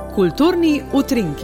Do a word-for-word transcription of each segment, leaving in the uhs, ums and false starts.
Kulturni utrinki.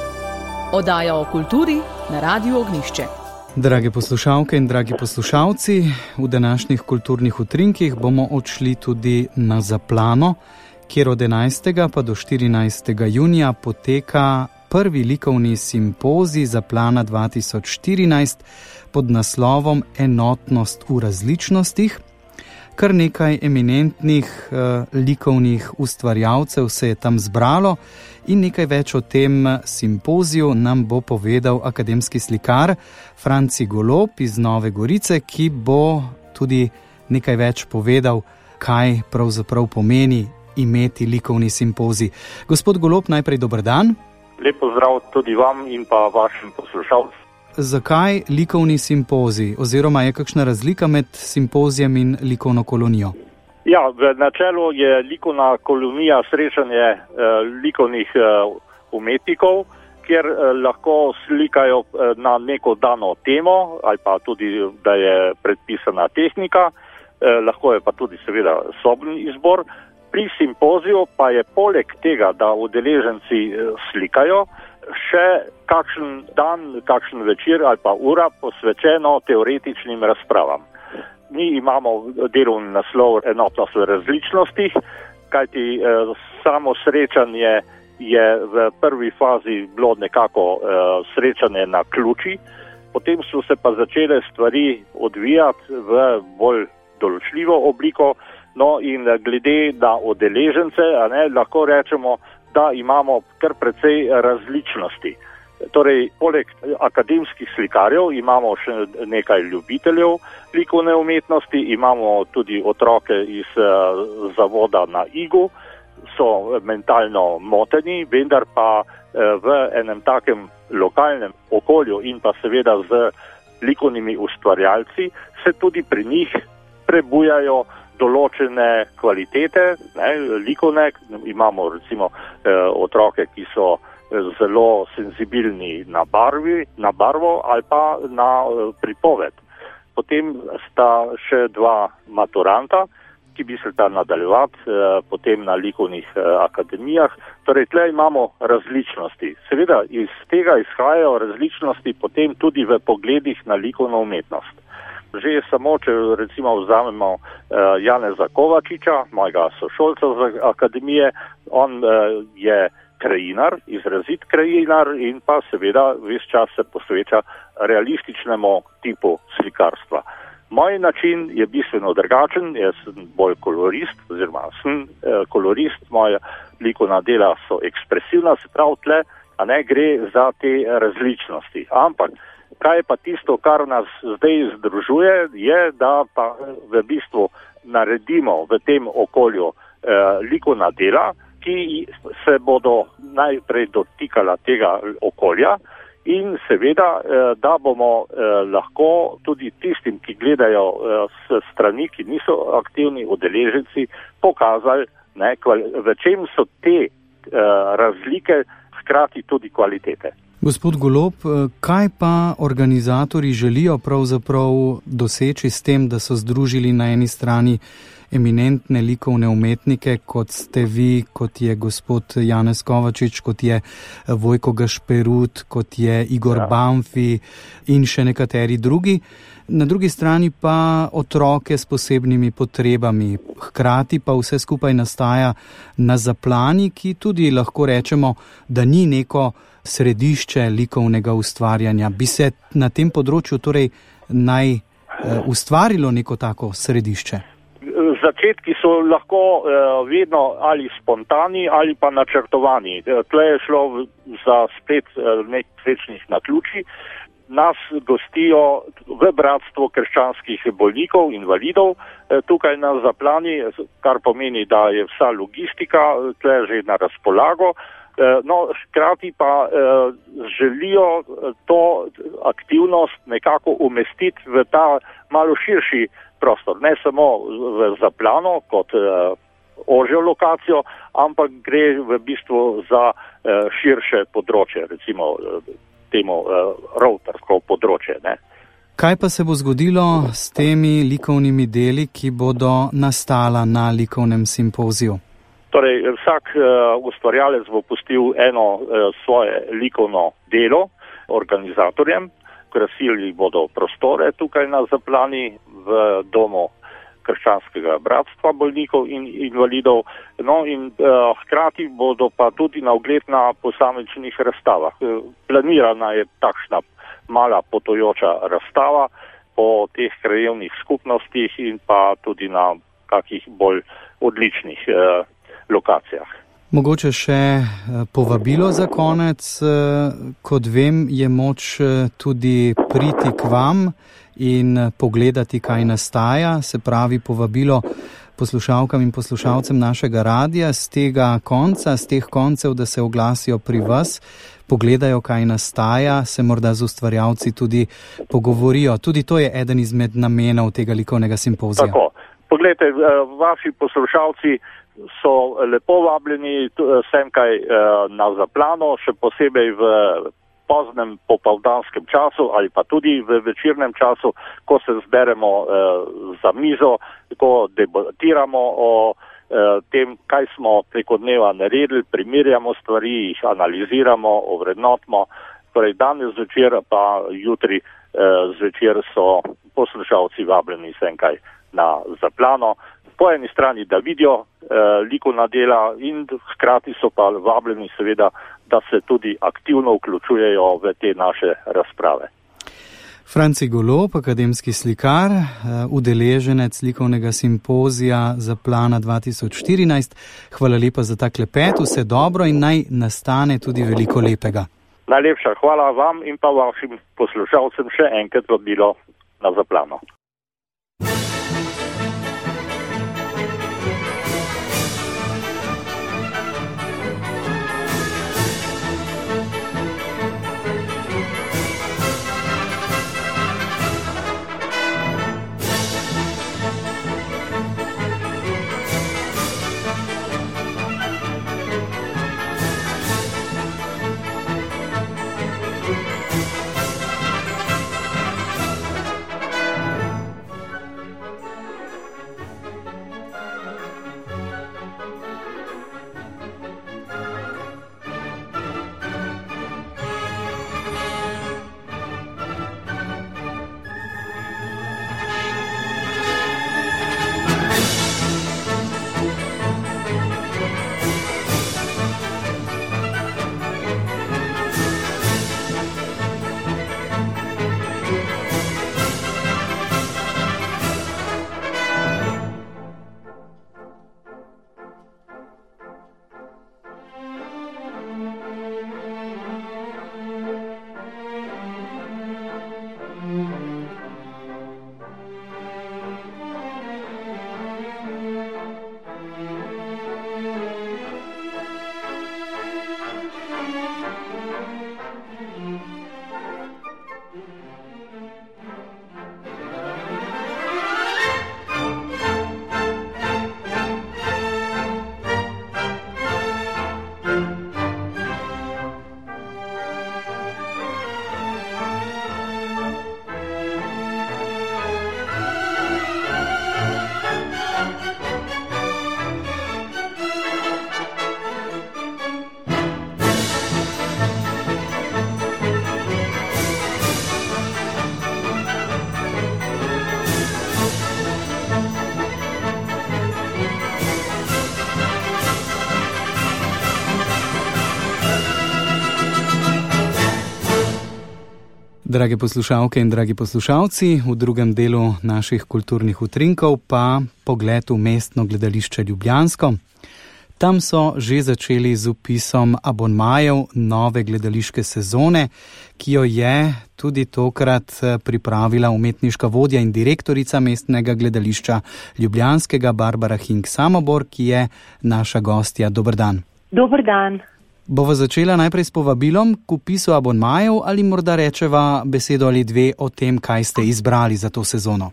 Oddaja o kulturi na Radiu Ognjišče. Drage poslušalke in dragi poslušalci, v današnjih kulturnih utrinkih bomo odšli tudi na Zaplano, kjer od enajstega pa do štirinajstega junija poteka prvi likovni simpozij Zaplana dva tisoč štirinajst pod naslovom Enotnost v različnostih. Kar nekaj eminentnih eh, likovnih ustvarjalcev se je tam zbralo in nekaj več o tem simpoziju nam bo povedal akademski slikar Franci Golob iz Nove Gorice, ki bo tudi nekaj več povedal, kaj pravzaprav pomeni imeti likovni simpozij. Gospod Golob, najprej dober dan. Lep pozdrav tudi vam in pa vašim poslušalcem. Zakaj likovni simpozij oziroma je kakšna razlika med simpozijem in likovno kolonijo? Ja, v načelu je likovna kolonija srečanje eh, likovnih eh, umetnikov, kjer eh, lahko slikajo eh, na neko dano temo ali pa tudi, da je predpisana tehnika, eh, lahko je pa tudi seveda soben izbor. Pri simpoziju pa je poleg tega, da udeleženci eh, slikajo, še kakšen dan, kakšen večer ali pa ura posvečeno teoretičnim razpravam. Mi imamo delovni naslov Enotnost v različnostih, kajti eh, samo srečanje je v prvi fazi bilo nekako eh, srečanje na ključi, potem so se pa začele stvari odvijati v bolj določljivo obliko, no in glede na udeležence, a ne, lahko rečemo, da imamo kar precej različnosti. Torej, poleg akademskih slikarjev imamo še nekaj ljubiteljev likovne umetnosti, imamo tudi otroke iz uh, zavoda na Igu, so mentalno moteni, vendar pa uh, v enem takem lokalnem okolju in pa seveda z likovnimi ustvarjalci se tudi pri njih prebujajo določene kvalitete, ne, likovne. Imamo recimo eh, otroke, ki so zelo senzibilni na barvi, na barvo ali pa na eh, pripoved. Potem sta še dva maturanta, ki bi se ta nadaljevati eh, potem na likovnih eh, akademijah. Torej, tle imamo različnosti. Seveda iz tega izhajajo različnosti potem tudi v pogledih na likovno umetnost. Že samo, če recimo vzamemo uh, Janeza Kovačiča, mojega sošolca z akademije, on uh, je krajinar, izrazit krajinar in pa seveda ves čas se posveča realističnemu tipu slikarstva. Moj način je bistveno drugačen, jaz sem bolj kolorist, oziroma sem uh, kolorist, moja likovna dela so ekspresivna, se pravi tle, a ne gre za te različnosti. Ampak kaj je pa tisto, kar nas zdaj združuje, je, da pa v bistvu naredimo v tem okolju eh, likovna dela, ki se bodo najprej dotikala tega okolja in seveda, eh, da bomo eh, lahko tudi tistim, ki gledajo eh, s strani, ki niso aktivni udeleženci, pokazali, ne, v čem so te eh, razlike, hkrati tudi kvalitete. Gospod Golob, kaj pa organizatorji želijo pravzaprav doseči s tem, da so združili na eni strani eminentne likovne umetnike, kot ste vi, kot je gospod Janez Kovačič, kot je Vojko Gašperut, kot je Igor ja. Banfi in še nekateri drugi. Na drugi strani pa otroke s posebnimi potrebami. Hkrati pa vse skupaj nastaja na Zaplani, ki tudi lahko rečemo, da ni neko središče likovnega ustvarjanja. Bi se na tem področju torej naj eh, ustvarilo neko tako središče? Začetki so lahko eh, vedno ali spontani ali pa načrtovani. Tle je šlo za splet eh, nekaj srečnih naključij. Nas gostijo v Bratstvo krščanskih bolnikov, invalidov, eh, tukaj na Zaplani, kar pomeni, da je vsa logistika tle že na razpolago. No, hkrati pa eh, želijo to aktivnost nekako umestiti v ta malo širši prostor. Ne samo v Zaplano kot eh, ožjo lokacijo, ampak gre v bistvu za eh, širše področje, recimo eh, temu eh, rovtarsko področje. Ne. Kaj pa se bo zgodilo s temi likovnimi deli, ki bodo nastala na likovnem simpoziju? Torej, vsak uh, ustvarjalec bo pustil eno uh, svoje likovno delo organizatorjem, krasili bodo prostore tukaj na Zaplani v domu Krščanskega bratstva bolnikov in invalidov, no in uh, hkrati bodo pa tudi na ogled na posamičnih razstavah. Planirana je takšna mala potujoča razstava po teh krajevnih skupnostih in pa tudi na kakih bolj odličnih uh, lokacijah. Mogoče še povabilo za konec. Kot vem, je moč tudi priti k vam in pogledati, kaj nastaja, se pravi povabilo poslušalkam in poslušalcem našega radia z tega konca, z teh koncev, da se oglasijo pri vas, pogledajo, kaj nastaja, se morda z ustvarjalci tudi pogovorijo. Tudi to je eden izmed namenov tega likovnega simpozija. Tako, poglejte, vaši poslušalci so lepo vabljeni semkaj na Zaplano, še posebej v poznem popoldanskem času ali pa tudi v večernem času, ko se zberemo za mizo, ko debatiramo o tem, kaj smo preko dneva naredili, primerjamo stvari, jih analiziramo, ovrednotimo. Torej danes zvečer pa jutri zvečer so poslušalci vabljeni semkaj na Zaplano. Po eni strani, da vidijo eh, likovna dela in hkrati so pa vabljeni seveda, da se tudi aktivno vključujejo v te naše razprave. Franci Golob, akademski slikar, udeleženec likovnega simpozija Zaplana dva tisoč štirinajst. Hvala lepa za ta klepet, vse dobro in naj nastane tudi veliko lepega. Najlepša hvala vam in pa vašim poslušalcem še enkrat vabilo na Zaplano. Drage poslušalke in dragi poslušalci, v drugem delu naših kulturnih utrinkov pa pogled v mestno gledališče Ljubljansko. Tam so že začeli z vpisom abonmajev nove gledališke sezone, ki jo je tudi tokrat pripravila umetniška vodja in direktorica mestnega gledališča Ljubljanskega Barbara Hink Samobor, ki je naša gostja. Dober dan. Dober dan. Bova začela najprej s povabilom k vpisu abonmajev ali morda rečeva besedo ali dve o tem, kaj ste izbrali za to sezono?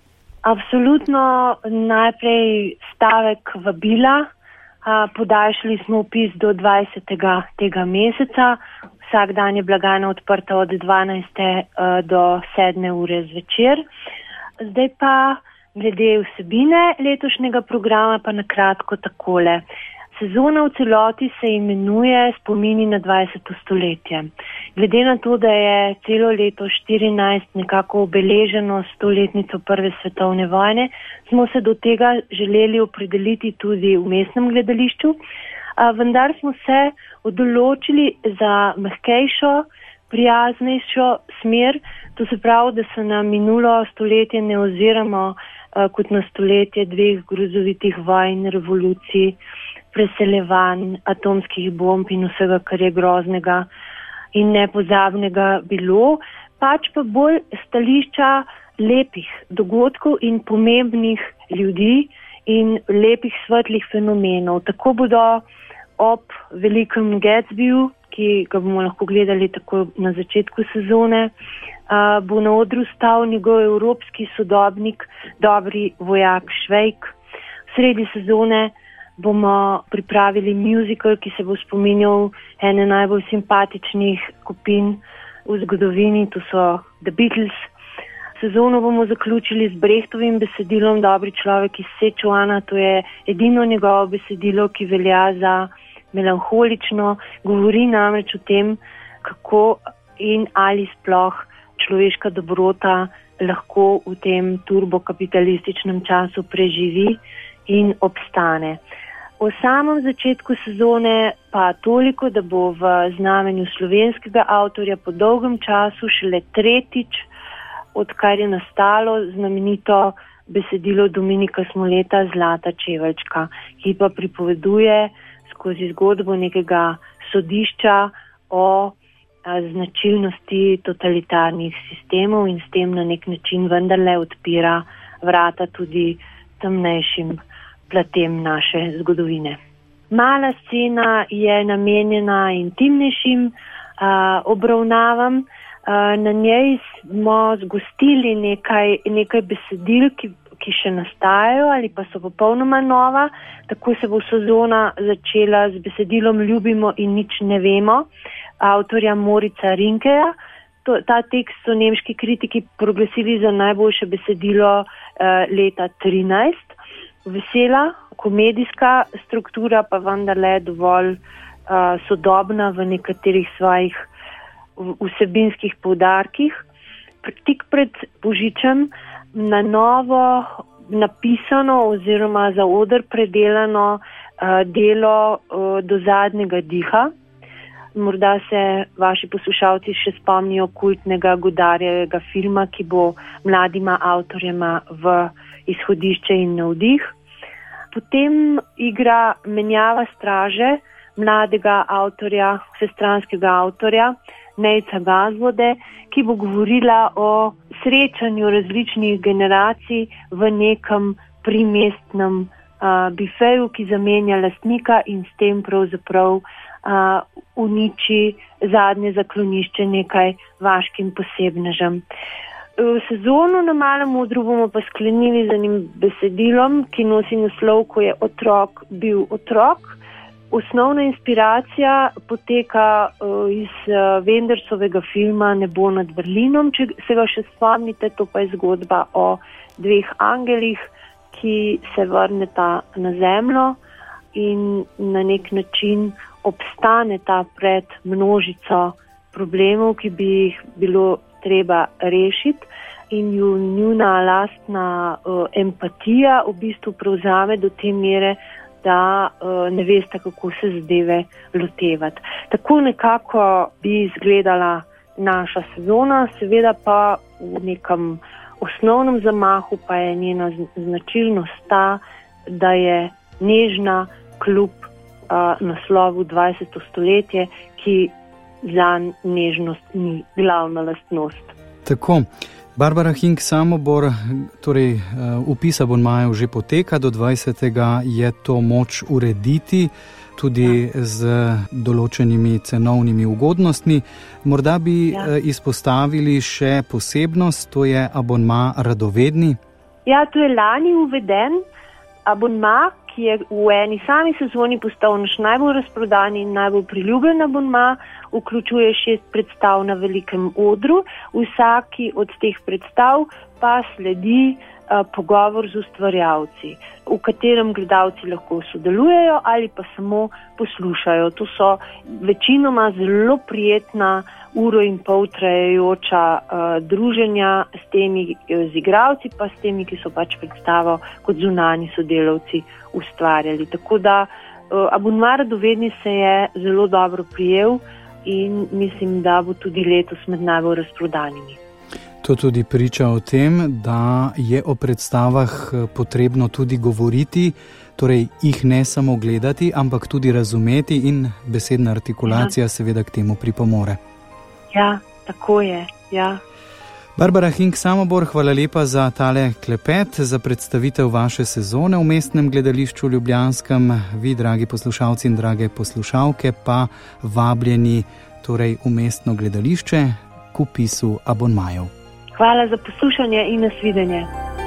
Absolutno najprej stavek vabila. Podaljšali smo vpis do dvajsetega tega meseca. Vsak dan je blagajna odprta od dvanajste do sedme ure zvečer. Zdaj pa glede vsebine letošnjega programa pa na kratko takole. Sezona v celoti se imenuje Spomini na dvajseto stoletje. Glede na to, da je celo leto štirinajst nekako obeleženo stoletnico prve svetovne vojne, smo se do tega želeli opredeliti tudi v mestnem gledališču, a vendar smo se odločili za mehkejšo, prijaznejšo smer, to se pravi, da se na minulo stoletje ne oziramo a, kot na stoletje dveh grozovitih vojn, revolucij, preseljevanj, atomskih bomb in vsega, kar je groznega in nepozabnega bilo, pač pa bolj stališča lepih dogodkov in pomembnih ljudi in lepih svetlih fenomenov. Tako bodo ob velikem Gatsbyju, ki ga bomo lahko gledali tako na začetku sezone, a, bo na odru stal njegov evropski sodobnik, dobri vojak Švejk. Sredi sezone bomo pripravili musical, ki se bo spominjal ene najbolj simpatičnih skupin v zgodovini, to so The Beatles. Sezono bomo zaključili z Brechtovim besedilom Dobri človek iz Sečuana, to je edino njegovo besedilo, ki velja za melanholično, govori namreč o tem, kako in ali sploh človeška dobrota lahko v tem turbokapitalističnem času preživi in obstane. O samem začetku sezone pa toliko, da bo v znamenju slovenskega avtorja po dolgem času šele tretjič, odkar je nastalo znamenito besedilo Dominika Smoleta Zlata čeveljčka, ki pa pripoveduje skozi zgodbo nekega sodišča o značilnosti totalitarnih sistemov in s tem na nek način vendarle odpira vrata tudi temnejšim platem naše zgodovine. Mala scena je namenjena intimnejšim a, obravnavam. A, na njej smo zgostili nekaj, nekaj besedil, ki, ki še nastajajo ali pa so popolnoma nova. Tako se bo sezona začela z besedilom Ljubimo in nič ne vemo, avtorja Morica Rinkeja. To, ta tekst so nemški kritiki proglasili za najboljše besedilo a, leta trinajst. Vesela, komedijska struktura pa vendarle dovolj uh, sodobna v nekaterih svojih vsebinskih poudarkih. Tik pred Božičem na novo napisano oziroma za oder predelano uh, delo uh, Do zadnjega diha. Morda se vaši poslušalci še spomnijo kultnega Godarjevega filma, ki bo mladima avtorjema v izhodišče in navdih. Potem igra Menjava straže mladega avtorja, vsestranskega avtorja Nejca Gazvode, ki bo govorila o srečanju različnih generacij v nekem primestnem uh, bifeju, ki zamenja lastnika in s tem pravzaprav uh, uniči zadnje zaklonišče nekaj vaškim posebnežem. Sezono na Malem odru bomo pa sklenili z enim besedilom, ki nosi naslov, ko je otrok bil otrok. Osnovna inspiracija poteka uh, iz uh, Wendersovega filma Nebo nad Berlinom, če se ga še spomnite, to pa je zgodba o dveh angelih, ki se vrneta na zemljo in na nek način obstaneta pred množico problemov, ki bi jih bilo treba rešiti in ju njuna lastna uh, empatija v bistvu prevzame do te mere, da uh, ne veste, kako se zadeve lotevati. Tako nekako bi izgledala naša sezona, seveda pa v nekem osnovnem zamahu pa je njena značilnost ta, da je nežna kljub uh, naslovu dvajseto stoletje, ki za nežnost ni glavna lastnost. Tako, Barbara Hink, Samobor, torej vpis abonmajev že poteka, do dvajsetega je to moč urediti, tudi ja. z določenimi cenovnimi ugodnostmi. Morda bi ja. izpostavili še posebnost, to je abonma Radovedni. Ja, to je lani uveden abonma, ki je v eni sami sezoni postal naš najbolj razprodani in najbolj priljubljen abonma, vključuje šest predstav na velikem odru. Vsaki od teh predstav pa sledi pogovor z ustvarjalci, v katerem gledalci lahko sodelujejo ali pa samo poslušajo. To so večinoma zelo prijetna uro in pol trajajoča uh, druženja s temi z igralci, pa s temi, ki so pač predstavo kot zunanji sodelavci ustvarjali. Tako da uh, abonma Radovedni se je zelo dobro prijel in mislim, da bo tudi letos med najbolj razprodanimi. To tudi priča o tem, da je o predstavah potrebno tudi govoriti, torej jih ne samo gledati, ampak tudi razumeti in besedna artikulacija ja. seveda k temu pripomore. Ja, tako je, ja. Barbara Hink Samobor, hvala lepa za tale klepet, za predstavitev vaše sezone v Mestnem gledališču Ljubljanskem. Vi, dragi poslušalci in drage poslušalke, pa vabljeni torej v Mestno gledališče k vpisu abonmajev. Hvala za poslušanje in nasvidenje.